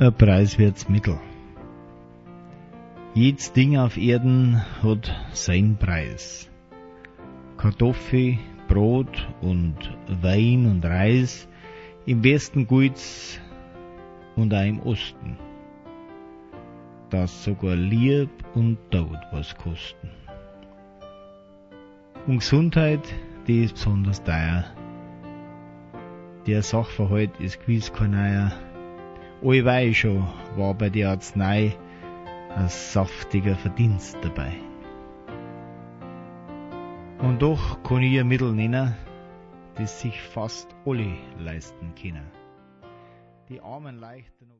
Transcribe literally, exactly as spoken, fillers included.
Ein preiswertes Mittel. Jedes Ding auf Erden hat seinen Preis. Kartoffel, Brot und Wein und Reis im Westen gilt's und auch im Osten, dass sogar Lieb und Tod was kosten. Und Gesundheit, die ist besonders teuer. Der Sachverhalt ist gewiss kein neuer. Allweil schon war bei der Arznei ein saftiger Verdienst dabei. Und doch kann ich ein Mittel nennen, das sich fast alle leisten können. Die armen Leichter